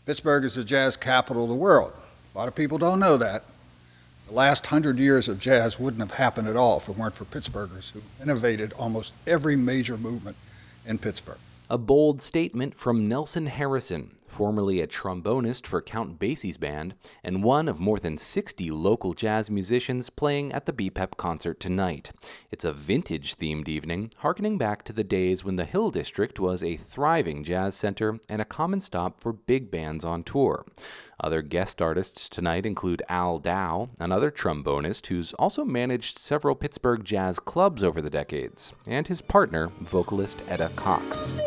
Pittsburgh is the jazz capital of the world. A lot of people don't know that. The last 100 years of jazz wouldn't have happened at all if it weren't for Pittsburghers who innovated almost every major movement in Pittsburgh. A bold statement from Nelson Harrison, formerly a trombonist for Count Basie's band, and one of more than 60 local jazz musicians playing at the BPEP concert tonight. It's a vintage-themed evening, harkening back to the days when the Hill District was a thriving jazz center and a common stop for big bands on tour. Other guest artists tonight include Al Dow, another trombonist who's also managed several Pittsburgh jazz clubs over the decades, and his partner, vocalist Etta Cox.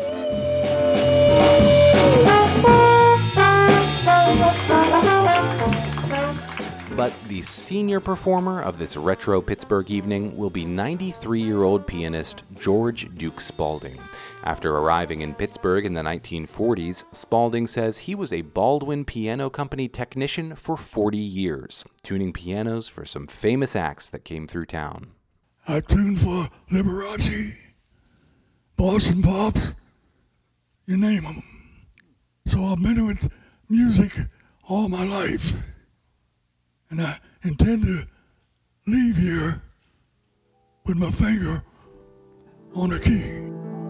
But the senior performer of this retro Pittsburgh evening will be 93-year-old pianist George Duke Spalding. After arriving in Pittsburgh in the 1940s, Spalding says he was a Baldwin Piano Company technician for 40 years, tuning pianos for some famous acts that came through town. I tuned for Liberace, Boston Pops, you name them. So I've been with music all my life. And I intend to leave here with my finger on a key.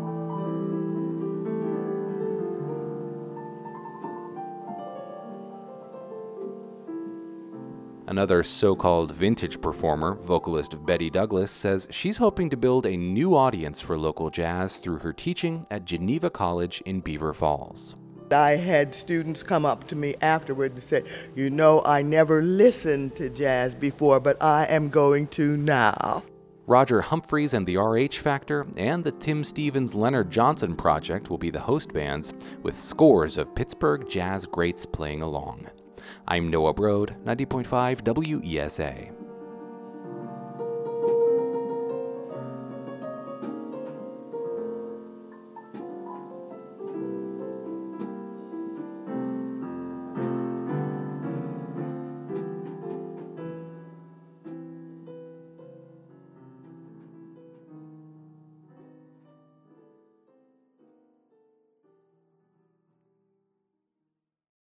Another so-called vintage performer, vocalist Betty Douglas, says she's hoping to build a new audience for local jazz through her teaching at Geneva College in Beaver Falls. I had students come up to me afterward and say, you know, I never listened to jazz before, but I am going to now. Roger Humphreys and the RH Factor and the Tim Stevens Leonard Johnson Project will be the host bands, with scores of Pittsburgh jazz greats playing along. I'm Noah Broad, 90.5 WESA.